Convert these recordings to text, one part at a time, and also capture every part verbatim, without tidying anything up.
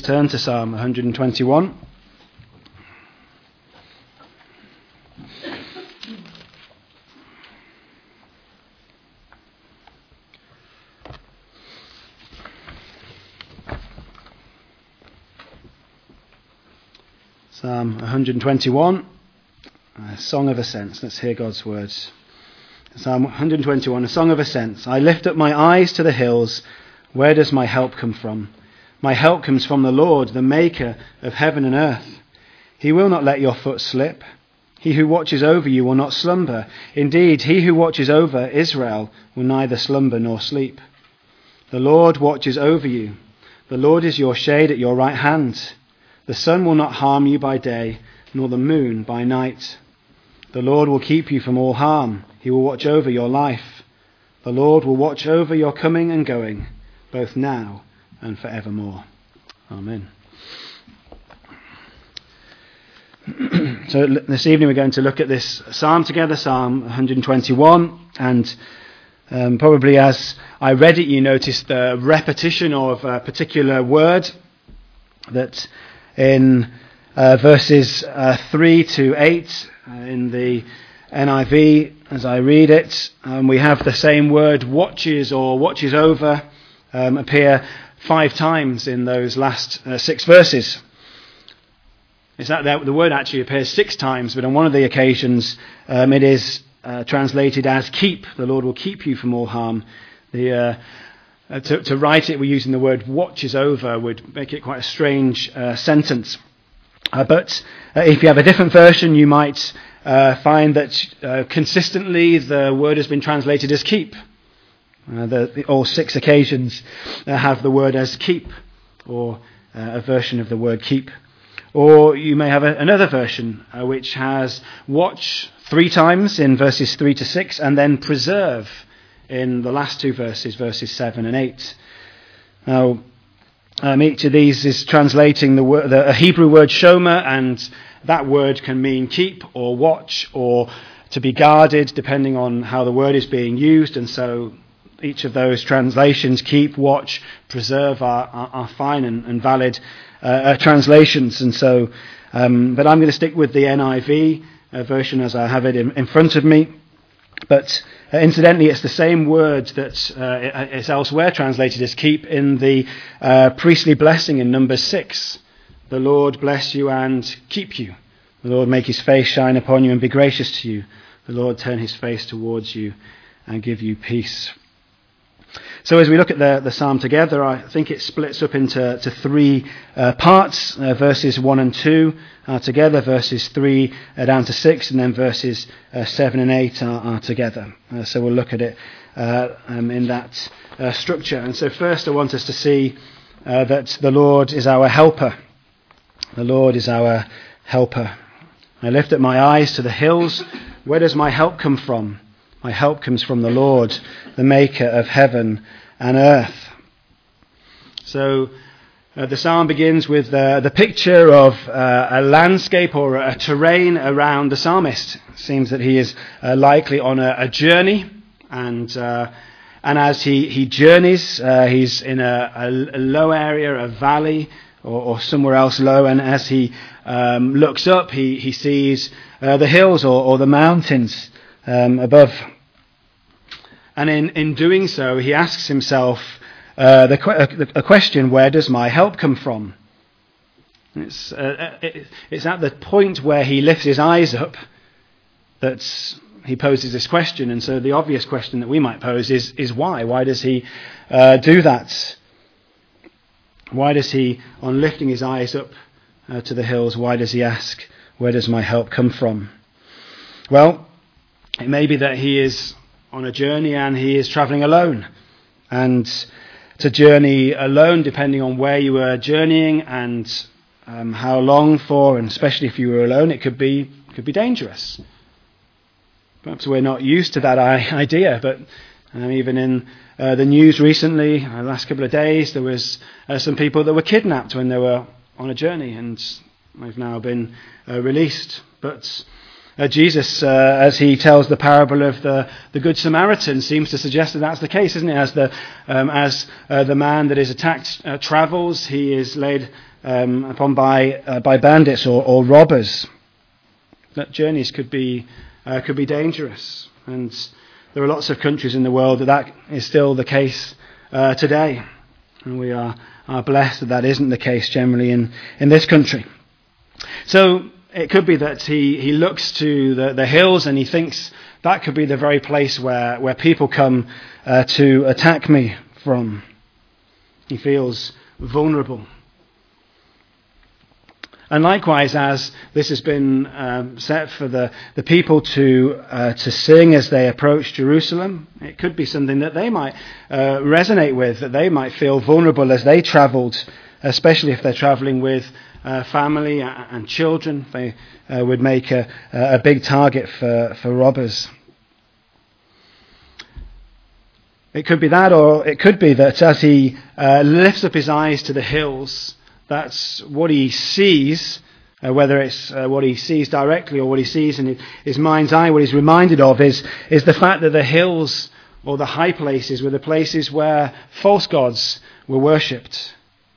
turn to Psalm one hundred twenty-one. Psalm one hundred twenty-one, a song of ascents. Let's hear God's words. Psalm one hundred twenty-one, a song of ascents. I lift up my eyes to the hills. Where does my help come from? My help comes from the Lord, the maker of heaven and earth. He will not let your foot slip. He who watches over you will not slumber. Indeed, he who watches over Israel will neither slumber nor sleep. The Lord watches over you. The Lord is your shade at your right hand. The sun will not harm you by day, nor the moon by night. The Lord will keep you from all harm. He will watch over your life. The Lord will watch over your coming and going, both now and forevermore. Amen. So this evening we're going to look at this psalm together, Psalm one hundred twenty-one, and um, probably as I read it you noticed the repetition of a particular word that in uh, verses uh, three to eight uh, in the N I V, as I read it, um, we have the same word watches or watches over um, appear five times in those last uh, six verses. It's that the word actually appears six times, but on one of the occasions um, it is uh, translated as keep. The Lord will keep you from all harm. The uh, Uh, to, to write it, we're using the word watches over, would make it quite a strange uh, sentence. Uh, but uh, if you have a different version, you might uh, find that uh, consistently the word has been translated as keep. Uh, the, the, all six occasions uh, have the word as keep, or uh, a version of the word keep. Or you may have a, another version uh, which has watch three times in verses three to six, and then preserve in the last two verses, verses seven and eight. Now, um, each of these is translating the, word, the a Hebrew word shomer, and that word can mean keep or watch or to be guarded, depending on how the word is being used. And so each of those translations, keep, watch, preserve, are, are, are fine and, and valid uh, translations. And so, um, but I'm going to stick with the N I V uh, version as I have it in, in front of me. But uh, incidentally, it's the same word that uh, is elsewhere translated as keep in the uh, priestly blessing in Numbers six. The Lord bless you and keep you. The Lord make his face shine upon you and be gracious to you. The Lord turn his face towards you and give you peace. So as we look at the, the psalm together, I think it splits up into to three uh, parts. Uh, verses one and two are together, verses three uh, down to six, and then verses uh, seven and eight are, are together. Uh, so we'll look at it uh, um, in that uh, structure. And so first I want us to see uh, that the Lord is our helper. The Lord is our helper. I lift up my eyes to the hills. Where does my help come from? My help comes from the Lord, the maker of heaven and earth. So uh, the psalm begins with uh, the picture of uh, a landscape or a terrain around the psalmist. It seems that he is uh, likely on a, a journey, and uh, and as he, he journeys, uh, he's in a, a, a low area, a valley, or, or somewhere else low, and as he um, looks up, he, he sees uh, the hills or, or the mountains Um, above. And in, in doing so, he asks himself uh, the, a, a question, where does my help come from? It's, uh, it, it's at the point where he lifts his eyes up that he poses this question. And so the obvious question that we might pose is, is why? Why does he uh, do that? Why does he, on lifting his eyes up uh, to the hills, why does he ask, where does my help come from? Well, it may be that he is on a journey and he is travelling alone. And to journey alone, depending on where you were journeying and um, how long for, and especially if you were alone, it could be could be dangerous. Perhaps we're not used to that idea, but um, even in uh, the news recently, uh, the last couple of days, there was uh, some people that were kidnapped when they were on a journey, and they've now been uh, released. But uh, Jesus, uh, as he tells the parable of the, the Good Samaritan, seems to suggest that that's the case, isn't it? As the um, as uh, the man that is attacked uh, travels, he is led um, upon by uh, by bandits or, or robbers. That journeys could be uh, could be dangerous, and there are lots of countries in the world that that is still the case uh, today, and we are, are blessed that that isn't the case generally in, in this country. So it could be that he, he looks to the, the hills and he thinks that could be the very place where, where people come uh, to attack me from. He feels vulnerable. And likewise, as this has been um, set for the, the people to uh, to sing as they approach Jerusalem, it could be something that they might uh, resonate with, that they might feel vulnerable as they travelled, especially if they're travelling with uh, family and children. They uh, would make a, a big target for, for robbers. It could be that, or it could be that as he uh, lifts up his eyes to the hills, that's what he sees, uh, whether it's uh, what he sees directly or what he sees in his mind's eye. What he's reminded of is, is the fact that the hills or the high places were the places where false gods were worshipped.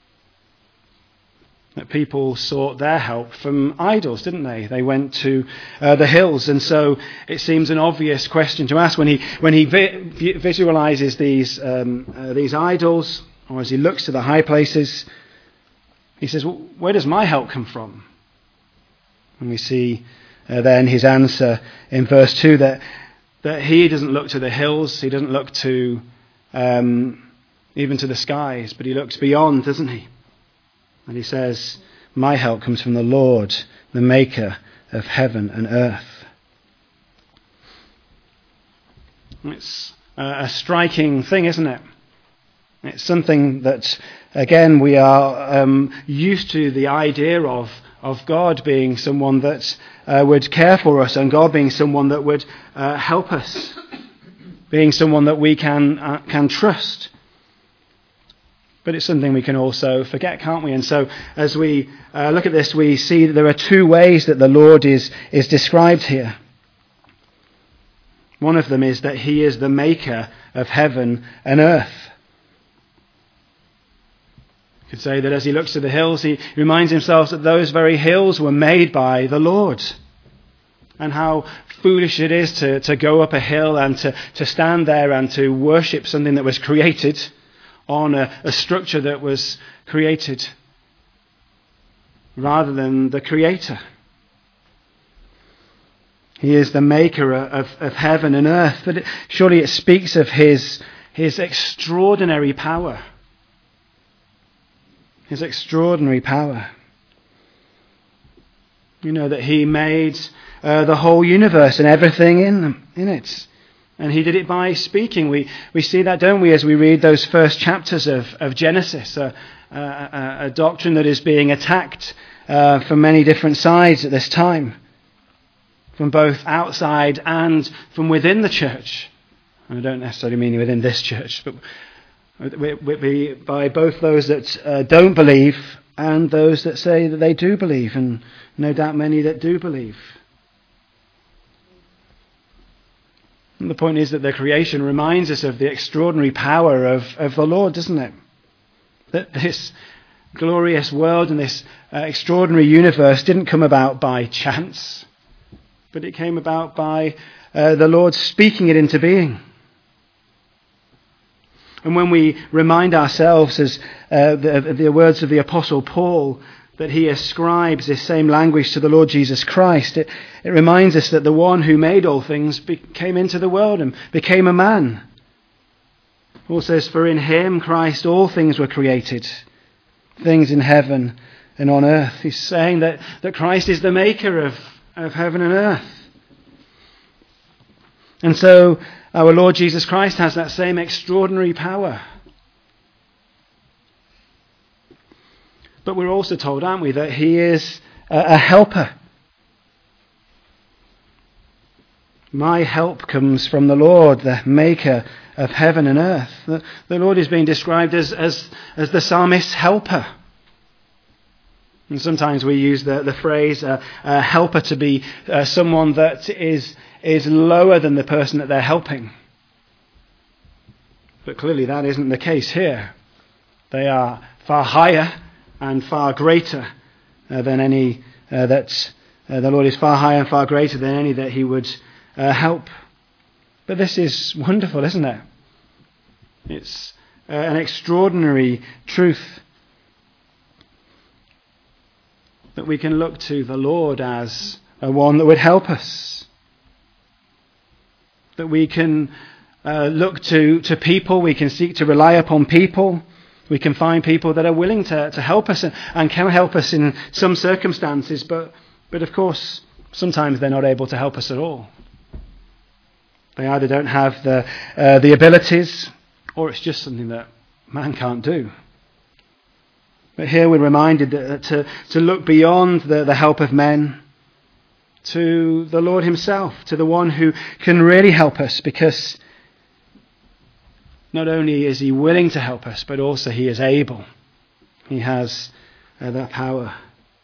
That people sought their help from idols, didn't they? They went to uh, the hills, and so it seems an obvious question to ask when he when he vi- visualizes these um, uh, these idols, or as he looks to the high places. He says, well, where does my help come from? And we see uh, then his answer in verse two that that he doesn't look to the hills, he doesn't look to um, even to the skies, but he looks beyond, doesn't he? And he says, my help comes from the Lord, the maker of heaven and earth. It's a striking thing, isn't it? It's something that, again, we are um, used to the idea of, of God being someone that uh, would care for us, and God being someone that would uh, help us, being someone that we can uh, can trust. But it's something we can also forget, can't we? And so as we uh, look at this, we see that there are two ways that the Lord is, is described here. One of them is that he is the maker of heaven and earth. Could say that as he looks to the hills, he reminds himself that those very hills were made by the Lord. And how foolish it is to, to go up a hill and to, to stand there and to worship something that was created on a, a structure that was created rather than the Creator. He is the maker of, of heaven and earth. But it, surely it speaks of his, his extraordinary power. His extraordinary power. You know that he made uh, the whole universe and everything in them, in it. And he did it by speaking. We we see that, don't we, as we read those first chapters of, of Genesis, a, a, a doctrine that is being attacked uh, from many different sides at this time, from both outside and from within the church. And I don't necessarily mean within this church, but we, we, by both those that uh, don't believe and those that say that they do believe, and no doubt many that do believe. And the point is that the creation reminds us of the extraordinary power of, of the Lord, doesn't it? That this glorious world and this uh, extraordinary universe didn't come about by chance, but it came about by uh, the Lord speaking it into being. And when we remind ourselves, as uh, the, the words of the Apostle Paul, that he ascribes this same language to the Lord Jesus Christ, it, it reminds us that the one who made all things be, came into the world and became a man. Paul says, for in him, Christ, all things were created, things in heaven and on earth. He's saying that, that Christ is the maker of, of heaven and earth. And so our Lord Jesus Christ has that same extraordinary power. But we're also told, aren't we, that he is a helper. My help comes from the Lord, the maker of heaven and earth. The, the Lord is being described as, as, as the psalmist's helper. And sometimes we use the, the phrase uh, uh, helper to be uh, someone that is, is lower than the person that they're helping. But clearly that isn't the case here. They are far higher and far greater uh, than any uh, that uh, the Lord is far higher and far greater than any that he would uh, help. But this is wonderful, isn't it? It's uh, an extraordinary truth that we can look to the Lord as a one that would help us. That we can uh, look to, to people, we can seek to rely upon people. We can find people that are willing to, to help us and, and can help us in some circumstances, but, but of course, sometimes they're not able to help us at all. They either don't have the uh, the abilities, or it's just something that man can't do. But here we're reminded that to, to look beyond the, the help of men to the Lord himself, to the one who can really help us, because not only is he willing to help us, but also he is able. He has uh, that power.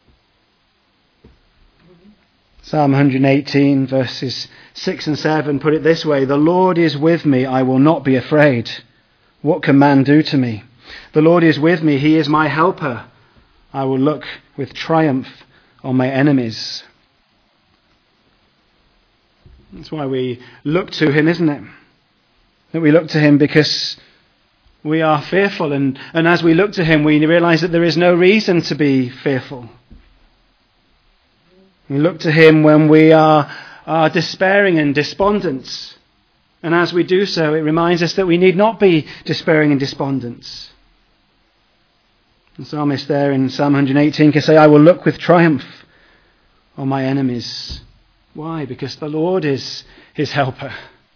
Psalm one eighteen verses six and seven put it this way: "The Lord is with me, I will not be afraid. What can man do to me? The Lord is with me, he is my helper. I will look with triumph on my enemies." That's why we look to him, isn't it? That we look to him because we are fearful, and, and as we look to him, we realise that there is no reason to be fearful. We look to him when we are, are despairing and despondent. And as we do so, it reminds us that we need not be despairing and despondent. The psalmist there in Psalm one eighteen can say, "I will look with triumph on my enemies." Why? Because the Lord is his helper.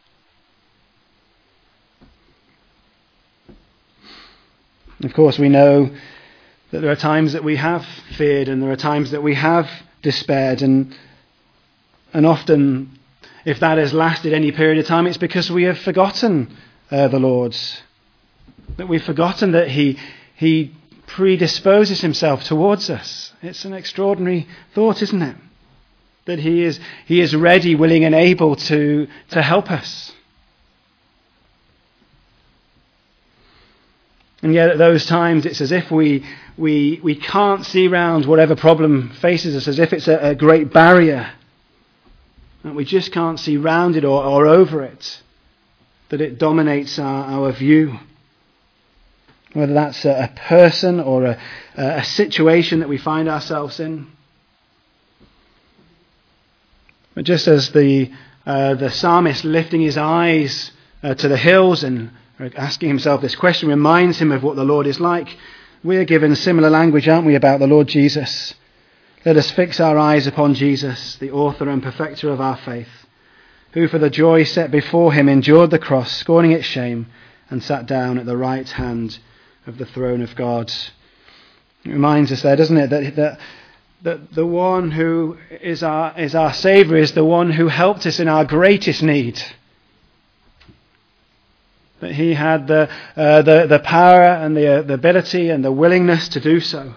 Of course, we know that there are times that we have feared and there are times that we have despaired, and and often, if that has lasted any period of time, it's because we have forgotten uh, the Lord. That we've forgotten that he he predisposes himself towards us. It's an extraordinary thought, isn't it? That he is he is ready, willing and able to, to help us. And yet at those times it's as if we we we can't see round whatever problem faces us, as if it's a, a great barrier. That we just can't see round it or, or over it. That it dominates our, our view. Whether that's a, a person or a, a situation that we find ourselves in. But just as the uh, the psalmist lifting his eyes uh, to the hills and asking himself this question reminds him of what the Lord is like, we're given similar language, aren't we, about the Lord Jesus? Let us fix our eyes upon Jesus, the author and perfecter of our faith, who for the joy set before him endured the cross, scorning its shame, and sat down at the right hand of the throne of God. It reminds us there, doesn't it, that, that, that the one who is our, is our Saviour is the one who helped us in our greatest need. That he had the, uh, the, the power and the, uh, the ability and the willingness to do so.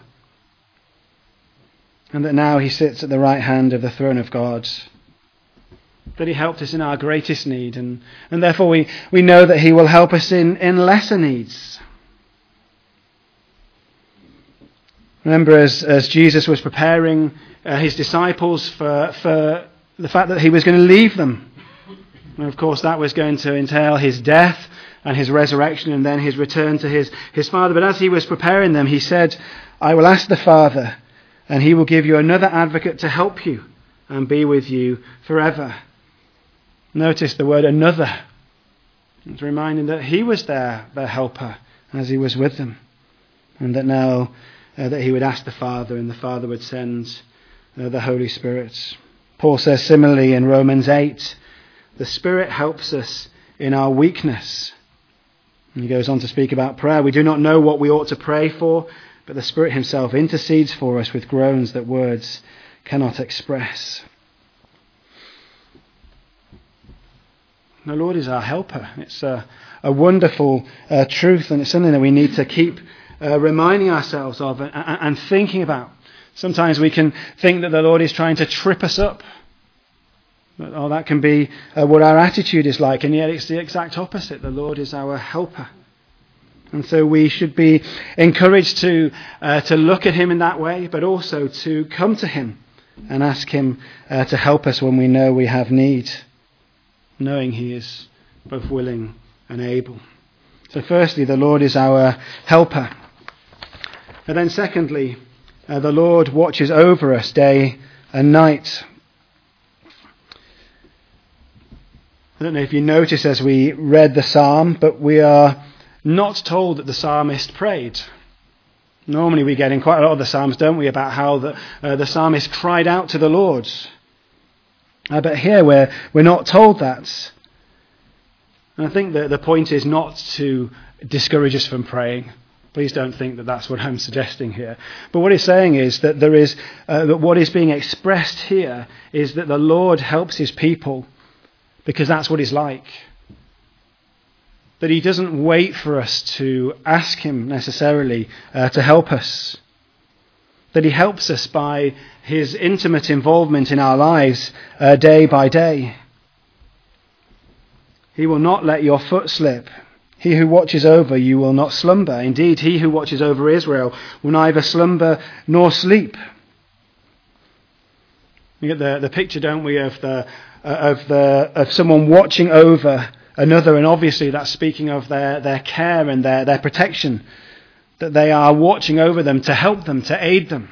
And that now he sits at the right hand of the throne of God. That he helped us in our greatest need. And, and therefore we, we know that he will help us in, in lesser needs. Remember, as, as Jesus was preparing uh, his disciples for, for the fact that he was going to leave them. And of course that was going to entail his death and his resurrection and then his return to his, his Father. But as he was preparing them, he said, "I will ask the Father, and he will give you another advocate to help you and be with you forever." Notice the word another. It's reminding that he was there, their helper, as he was with them. And that now uh, that he would ask the Father and the Father would send uh, the Holy Spirit. Paul says similarly in Romans eight, the Spirit helps us in our weakness. And he goes on to speak about prayer. We do not know what we ought to pray for, but the Spirit himself intercedes for us with groans that words cannot express. The Lord is our helper. It's a, a wonderful uh, truth, and it's something that we need to keep uh, reminding ourselves of and, and thinking about, Sometimes we can think that the Lord is trying to trip us up. Oh, that can be uh, what our attitude is like, and yet it's the exact opposite. The Lord is our helper. And so we should be encouraged to uh, to look at him in that way, but also to come to him and ask him uh, to help us when we know we have need, knowing he is both willing and able. So firstly, the Lord is our helper. And then secondly, uh, the Lord watches over us day and night. I don't know if you notice as we read the psalm, but we are not told that the psalmist prayed. Normally we get in quite a lot of the psalms, don't we, about how the, uh, the psalmist cried out to the Lord. Uh, but here we're, we're not told that. And I think that the point is not to discourage us from praying. Please don't think that that's what I'm suggesting here. But what he's saying is that there is uh, that what is being expressed here is that the Lord helps his people because that's what he's like. That he doesn't wait for us to ask him necessarily uh, to help us. That he helps us by his intimate involvement in our lives uh, day by day. He will not let your foot slip. He who watches over you will not slumber. Indeed, he who watches over Israel will neither slumber nor sleep. We get the, the picture, don't we, of the uh, of the of someone watching over another, and obviously that's speaking of their, their care and their, their protection, that they are watching over them to help them, to aid them.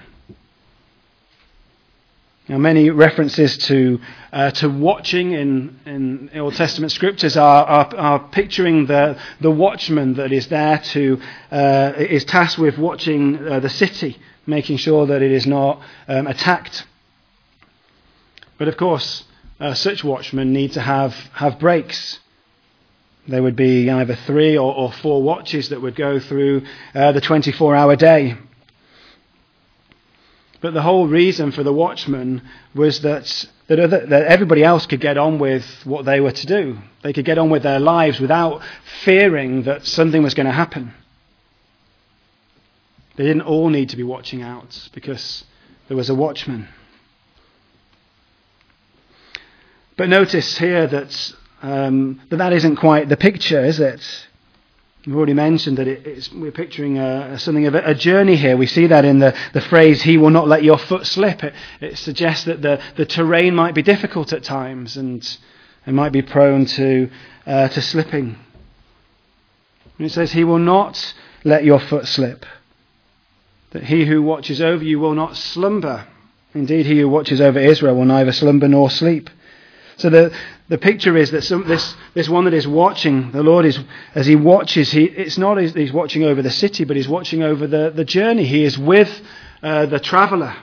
Now, many references to uh, to watching in, in Old Testament scriptures are, are, are picturing the, the watchman that is there to uh, is tasked with watching uh, the city, making sure that it is not um, attacked. But of course, uh, such watchmen need to have, have breaks. There would be either three or, or four watches that would go through uh, the twenty-four hour day. But the whole reason for the watchman was that that, other, that everybody else could get on with what they were to do. They could get on with their lives without fearing that something was going to happen. They didn't all need to be watching out because there was a watchman. But notice here that Um, but that isn't quite the picture, is it? We've already mentioned that it, it's, we're picturing a, something of a, a journey here. We see that in the, the phrase, he will not let your foot slip. It, it suggests that the, the terrain might be difficult at times and it might be prone to, uh, to slipping. And it says, he will not let your foot slip. That he who watches over you will not slumber. Indeed, he who watches over Israel will neither slumber nor sleep. So the the picture is that some, this this one that is watching, the Lord is, as he watches, he it's not as he's watching over the city, but he's watching over the, the journey. He is with uh, the traveller.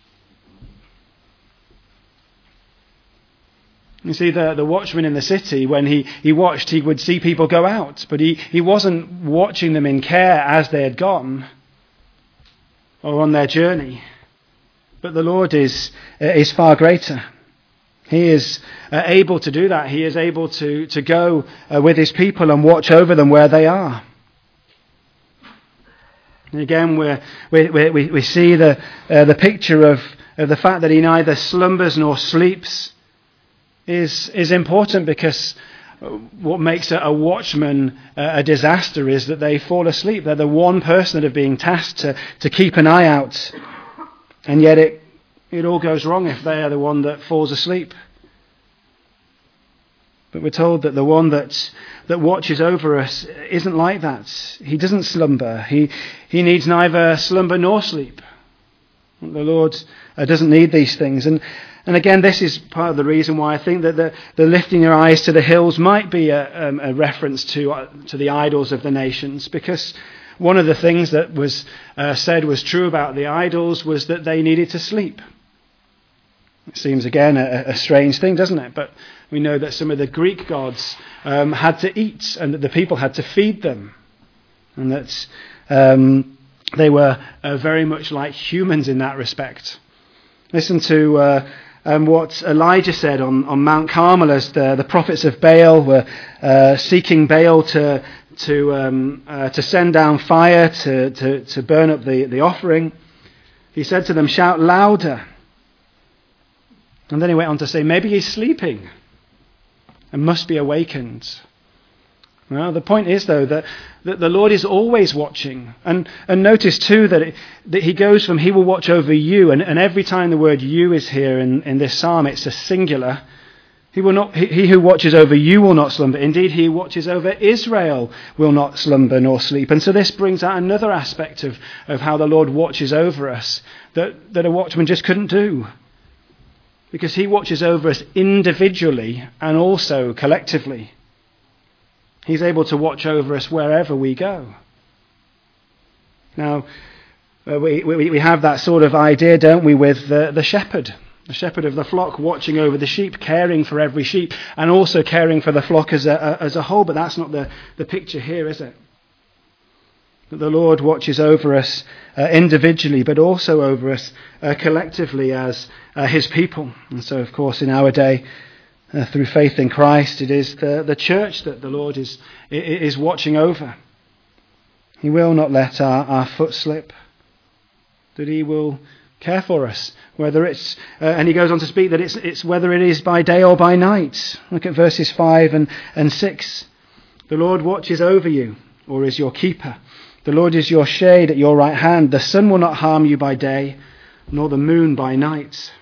You see, the, the watchman in the city, when he, he watched, he would see people go out, but he, he wasn't watching them in care as they had gone or on their journey. But the Lord is is far greater. He is uh, able to do that. He is able to, to go uh, with his people and watch over them where they are. And again, we're, we we we see the uh, the picture of, of the fact that he neither slumbers nor sleeps is is important, because what makes a, a watchman uh, a disaster is that they fall asleep. They're the one person that are being tasked to, to keep an eye out, and yet it It all goes wrong if they are the one that falls asleep. But we're told that the one that that watches over us isn't like that. He doesn't slumber. He he needs neither slumber nor sleep. The Lord uh, doesn't need these things. And and again, this is part of the reason why I think that the, the lifting your eyes to the hills might be a, um, a reference to uh, to the idols of the nations, because one of the things that was uh, said was true about the idols was that they needed to sleep. It seems, again, a, a strange thing, doesn't it? But we know that some of the Greek gods um, had to eat, and that the people had to feed them. And that um, they were uh, very much like humans in that respect. Listen to uh, um, what Elijah said on, on Mount Carmel as the, the prophets of Baal were uh, seeking Baal to to um, uh, to send down fire to, to, to burn up the, the offering. He said to them, shout louder. And then he went on to say, maybe he's sleeping and must be awakened. Well, the point is, though, that, that the Lord is always watching. And, and notice, too, that, it, that he goes from he will watch over you, and, and every time the word you is here in, in this psalm, it's a singular. He will not. He, he who watches over you will not slumber. Indeed, he who watches over Israel will not slumber nor sleep. And so this brings out another aspect of, of how the Lord watches over us that, that a watchman just couldn't do. Because he watches over us individually and also collectively. He's able to watch over us wherever we go. Now, uh, we, we, we have that sort of idea, don't we, with the, the shepherd. The shepherd of the flock watching over the sheep, caring for every sheep, and also caring for the flock as a, as a whole. But that's not the, the picture here, is it? That the Lord watches over us uh, individually, but also over us uh, collectively as uh, his people. And so, of course, in our day, uh, through faith in Christ, it is the, the church that the Lord is, is watching over. He will not let our, our foot slip, that he will care for us, whether it's, uh, and he goes on to speak that it's, it's whether it is by day or by night. Look at verses five and, and six. The Lord watches over you, or is your keeper. The Lord is your shade at your right hand. The sun will not harm you by day, nor the moon by night.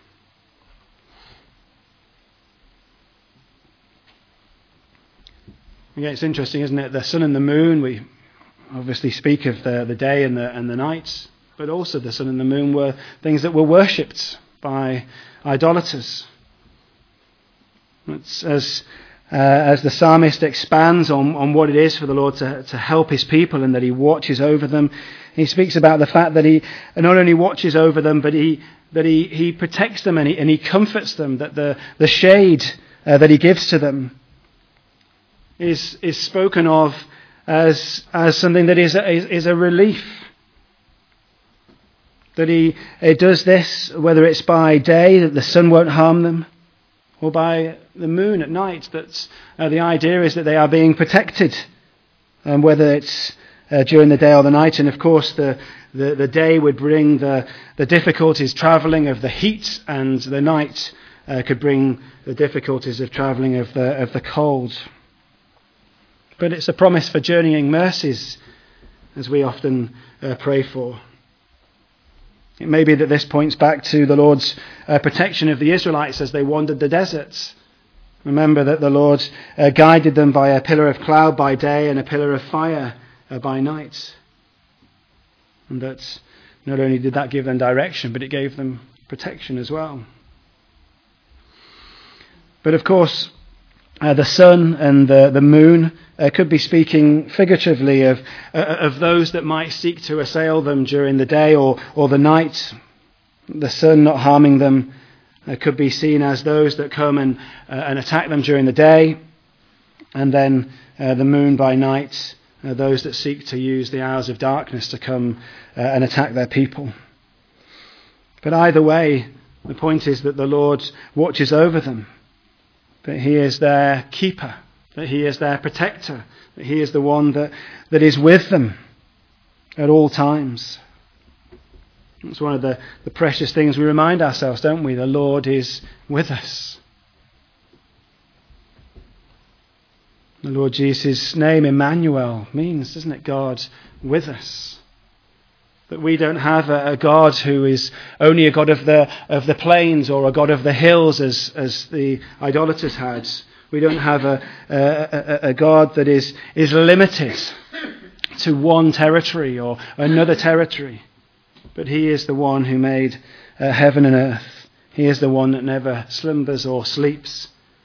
Again, it's interesting, isn't it? The sun and the moon, we obviously speak of the, the day and the, and the night. But also the sun and the moon were things that were worshipped by idolaters. It's as uh, as the psalmist expands on, on what it is for the Lord to, to help his people and that he watches over them, he speaks about the fact that he not only watches over them, but he that he, he protects them and he, and he comforts them, that the, the shade uh, that he gives to them is is spoken of as as something that is a, is, is a relief. That he it does this, whether it's by day, that the sun won't harm them, or by the moon at night, that uh, the idea is that they are being protected, um, whether it's uh, during the day or the night. And of course, the, the, the day would bring the, the difficulties travelling of the heat, and the night uh, could bring the difficulties of travelling of the, of the cold. But it's a promise for journeying mercies, as we often uh, pray for. It may be that this points back to the Lord's uh, protection of the Israelites as they wandered the deserts. Remember that the Lord uh, guided them by a pillar of cloud by day and a pillar of fire uh, by night. And that not only did that give them direction, but it gave them protection as well. But of course, uh, the sun and the, the moon uh, could be speaking figuratively of uh, of those that might seek to assail them during the day or, or the night. The sun not harming them uh, could be seen as those that come and, uh, and attack them during the day, and then uh, the moon by night, uh, those that seek to use the hours of darkness to come uh, and attack their people. But either way, the point is that the Lord watches over them, that he is their keeper, that he is their protector, that he is the one that, that is with them at all times. It's one of the, the precious things we remind ourselves, don't we? The Lord is with us. The Lord Jesus' name, Emmanuel, means, doesn't it, God with us. That we don't have a, a God who is only a God of the of the plains or a God of the hills as, as the idolaters had. We don't have a, a, a God that is, is limited to one territory or another territory. But he is the one who made uh, heaven and earth. He is the one that never slumbers or sleeps.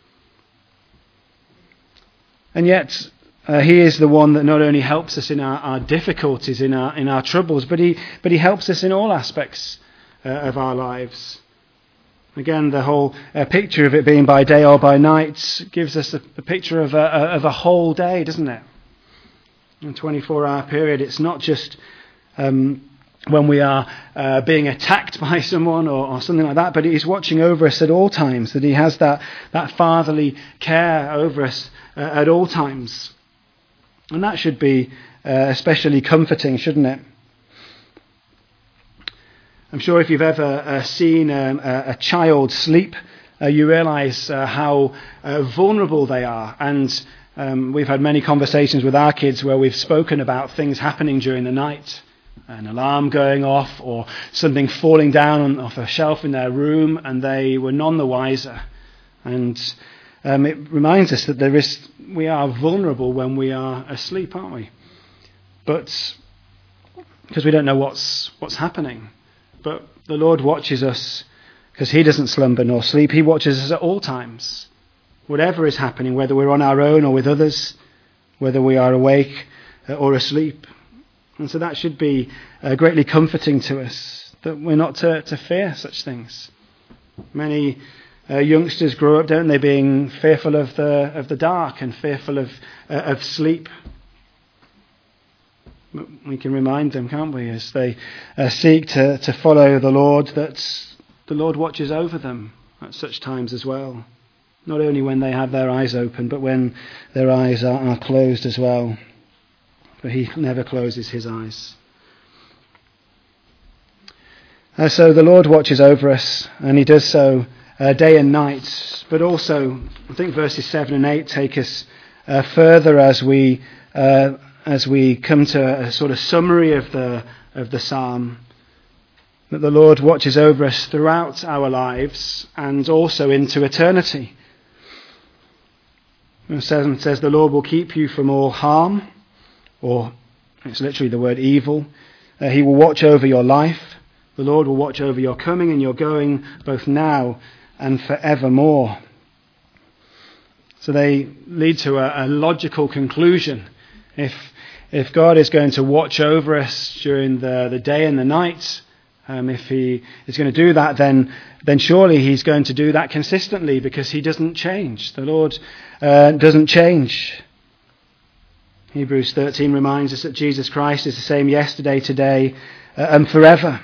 And yet, uh, he is the one that not only helps us in our, our difficulties, in our in our troubles, but he but he helps us in all aspects uh, of our lives. Again, the whole uh, picture of it being by day or by night gives us a, a picture of a, of a whole day, doesn't it? In a twenty-four hour period, it's not just um, when we are uh, being attacked by someone or, or something like that, but he's watching over us at all times, that he has that, that fatherly care over us uh, at all times. And that should be uh, especially comforting, shouldn't it? I'm sure if you've ever uh, seen um, a, a child sleep, uh, you realise uh, how uh, vulnerable they are. And um, we've had many conversations with our kids where we've spoken about things happening during the night. An alarm going off or something falling down on, off a shelf in their room, and they were none the wiser. And um, it reminds us that there is we are vulnerable when we are asleep, aren't we? But because we don't know what's what's happening. But the Lord watches us because he doesn't slumber nor sleep. He watches us at all times. Whatever is happening, whether we're on our own or with others, whether we are awake or asleep. And so that should be uh, greatly comforting to us, that we're not to, to fear such things. Many uh, youngsters grow up, don't they, being fearful of the of the dark and fearful of uh, of sleep. We can remind them, can't we, as they uh, seek to, to follow the Lord, that the Lord watches over them at such times as well. Not only when they have their eyes open, but when their eyes are, are closed as well. For he never closes his eyes. Uh, so the Lord watches over us, and he does so uh, day and night. But also, I think verses seven and eight take us uh, further as we uh, as we come to a sort of summary of the of the psalm. That the Lord watches over us throughout our lives and also into eternity. It says, it says the Lord will keep you from all harm, or it's literally the word evil. Uh, he will watch over your life. The Lord will watch over your coming and your going, both now and forevermore. So they lead to a, a logical conclusion. If if God is going to watch over us during the, the day and the night, um, if he is going to do that, then then surely he's going to do that consistently, because he doesn't change. The Lord uh, doesn't change. Hebrews thirteen reminds us that Jesus Christ is the same yesterday, today, uh, and forever.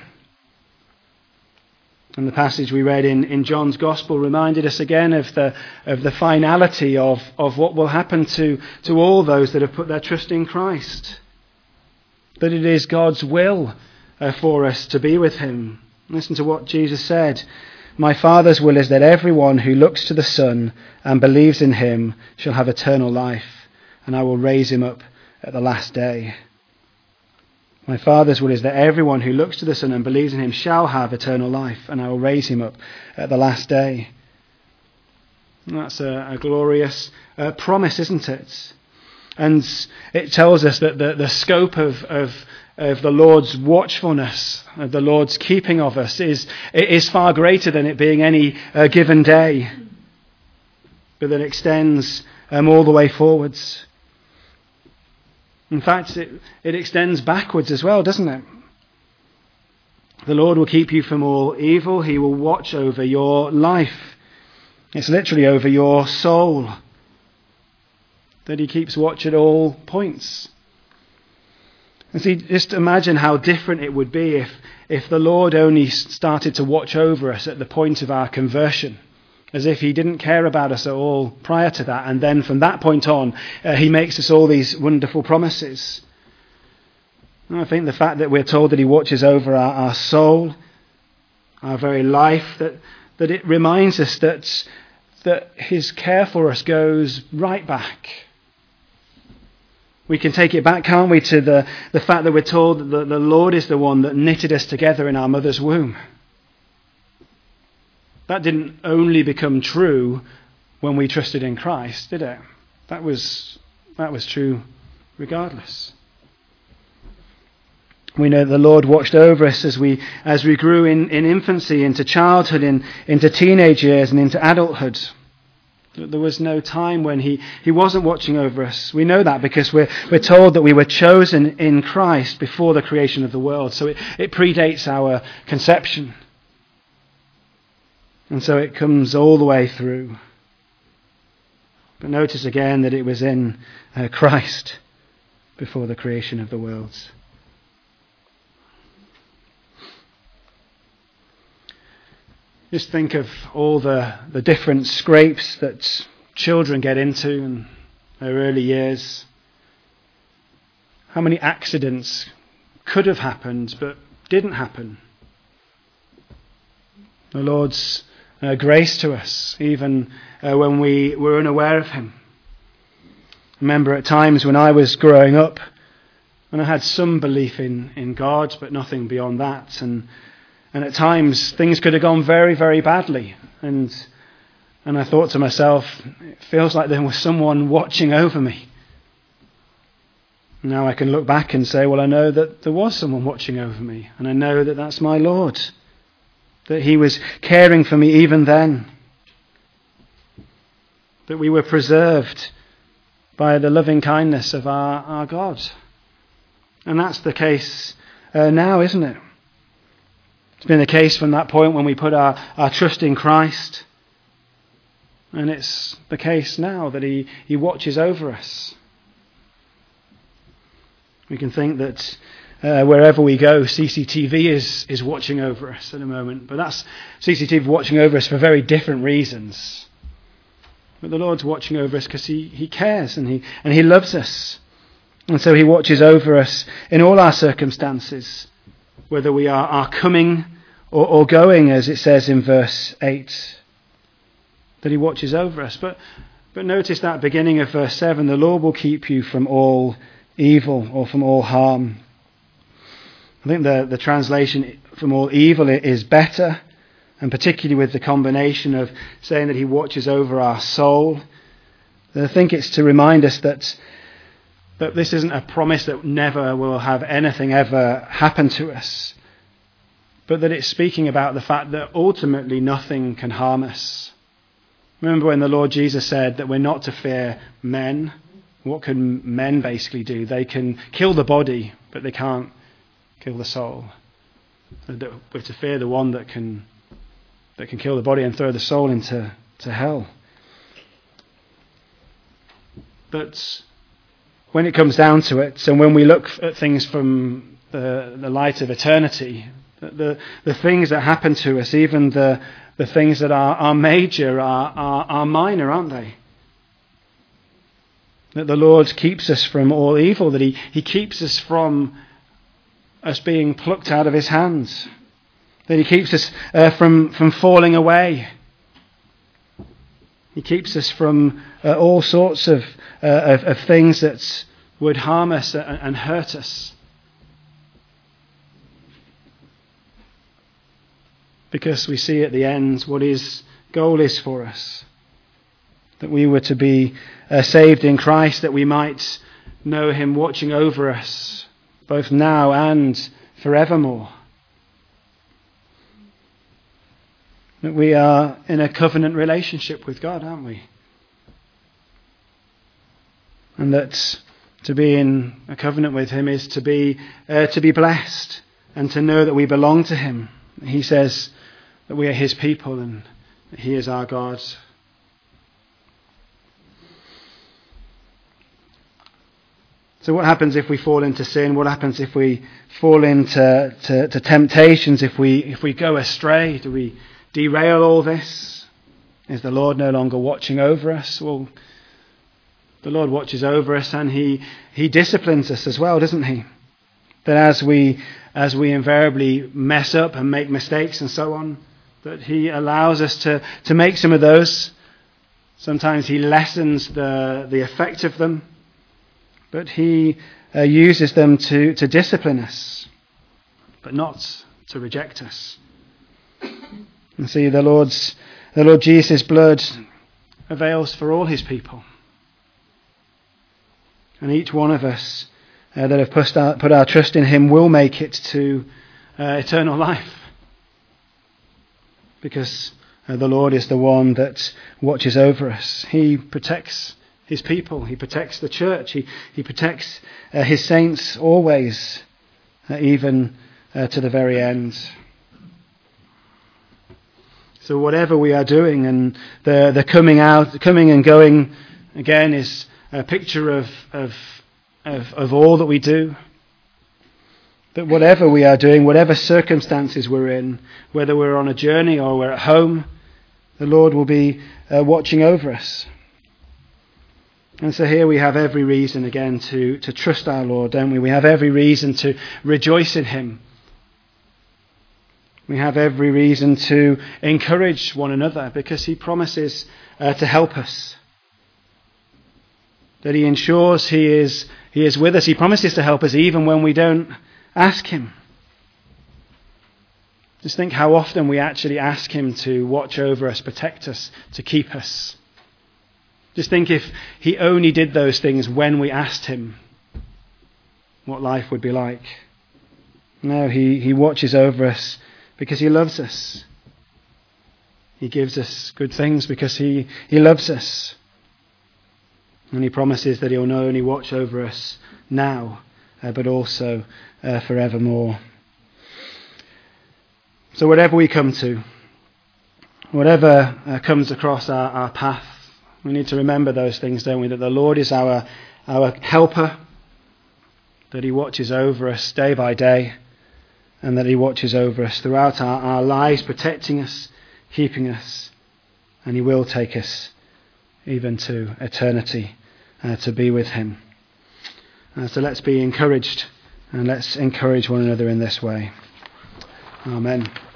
And the passage we read in, in John's Gospel reminded us again of the of the finality of, of what will happen to, to all those that have put their trust in Christ. That it is God's will uh, for us to be with him. Listen to what Jesus said. My Father's will is that everyone who looks to the Son and believes in him shall have eternal life, and I will raise him up at the last day. My Father's will is that everyone who looks to the Son and believes in him shall have eternal life, and I will raise him up at the last day. And that's a, a glorious uh, promise, isn't it? And it tells us that the, the scope of, of, of the Lord's watchfulness, of the Lord's keeping of us, is, is far greater than it being any uh, given day, but that extends um, all the way forwards. In fact, it, it extends backwards as well, doesn't it? The Lord will keep you from all evil. He will watch over your life. It's literally over your soul. That he keeps watch at all points. And see, just imagine how different it would be if, if the Lord only started to watch over us at the point of our conversion. As if he didn't care about us at all prior to that. And then from that point on, uh, he makes us all these wonderful promises. And I think the fact that we're told that he watches over our, our soul, our very life, that, that it reminds us that, that his care for us goes right back. We can take it back, can't we, to the, the fact that we're told that the, the Lord is the one that knitted us together in our mother's womb. That didn't only become true when we trusted in Christ, did it? That was that was true regardless. We know the Lord watched over us as we as we grew in, in infancy, into childhood, in, into teenage years and into adulthood. There was no time when he, he wasn't watching over us. We know that because we're we're told that we were chosen in Christ before the creation of the world. So it, it predates our conception. And so it comes all the way through. But notice again that it was in uh, Christ before the creation of the worlds. Just think of all the, the different scrapes that children get into in their early years. How many accidents could have happened but didn't happen The Lord's uh, grace to us, even uh, when we were unaware of him. I remember at times when I was growing up, and I had some belief in, in God, but nothing beyond that. And and at times things could have gone very, very badly. And and I thought to myself, it feels like there was someone watching over me. Now I can look back and say, well, I know that there was someone watching over me. And I know that that's my Lord. That he was caring for me even then. That we were preserved by the loving kindness of our, our God. And that's the case uh, now, isn't it? It's been the case from that point when we put our, our trust in Christ. And it's the case now that he, he watches over us. We can think that uh, wherever we go, C C T V is, is watching over us at the moment. But that's C C T V watching over us for very different reasons. But the Lord's watching over us because he, he cares and he and he loves us. And so he watches over us in all our circumstances, whether we are, are coming or, or going, as it says in verse eight, that he watches over us. But but notice that beginning of verse seven, the Lord will keep you from all evil or from all harm. I think the, the translation from all evil is better, and particularly with the combination of saying that he watches over our soul. I think it's to remind us that that this isn't a promise that never will have anything ever happen to us, but that it's speaking about the fact that ultimately nothing can harm us. Remember when the Lord Jesus said that we're not to fear men. What can men basically do? They can kill the body, but they can't kill the soul. We're to fear the one that can that can kill the body and throw the soul into to hell. But when it comes down to it, and when we look at things from the, the light of eternity, the, the things that happen to us, even the, the things that are, are major, are, are, are minor, aren't they? That the Lord keeps us from all evil, that he, he keeps us from us being plucked out of his hands, that he keeps us uh, from, from falling away. He keeps us from uh, all sorts of, uh, of of things that would harm us and, and hurt us. Because we see at the end what his goal is for us. That we were to be uh, saved in Christ, that we might know him watching over us, both now and forevermore. That we are in a covenant relationship with God, aren't we? And that to be in a covenant with him is to be uh, to be blessed and to know that we belong to him. He says that we are his people and that he is our God. So what happens if we fall into sin? What happens if we fall into to, to temptations? If we if we go astray, do we derail all this? Is the Lord no longer watching over us? Well, the Lord watches over us and he he disciplines us as well, doesn't he? That as we as we invariably mess up and make mistakes and so on, that he allows us to, to make some of those. Sometimes he lessens the, the effect of them, but he uh, uses them to, to discipline us, but not to reject us. And see, the Lord's the Lord Jesus' blood avails for all his people. And each one of us uh, that have put our, put our trust in him will make it to uh, eternal life. Because uh, the Lord is the one that watches over us. He protects his people. He protects the church. He, he protects uh, his saints always, uh, even uh, to the very end. So whatever we are doing, and the the coming out, coming and going, again, is a picture of of of, of all that we do. That whatever we are doing, whatever circumstances we're in, whether we're on a journey or we're at home, the Lord will be uh, watching over us. And so here we have every reason again to, to trust our Lord, don't we? We have every reason to rejoice in him. We have every reason to encourage one another because he promises uh, to help us. That he ensures he is, he is with us. He promises to help us even when we don't ask him. Just think how often we actually ask him to watch over us, protect us, to keep us. Just think if he only did those things when we asked him, what life would be like. No, he, he watches over us because he loves us. He gives us good things because he, he loves us. And he promises that he'll not only watch over us now, uh, but also uh, forevermore. So whatever we come to, whatever uh, comes across our, our path, we need to remember those things, don't we? That the Lord is our, our helper, that he watches over us day by day, and that he watches over us throughout our, our lives, protecting us, keeping us, and he will take us even to eternity uh, to be with him. Uh, so let's be encouraged, and let's encourage one another in this way. Amen.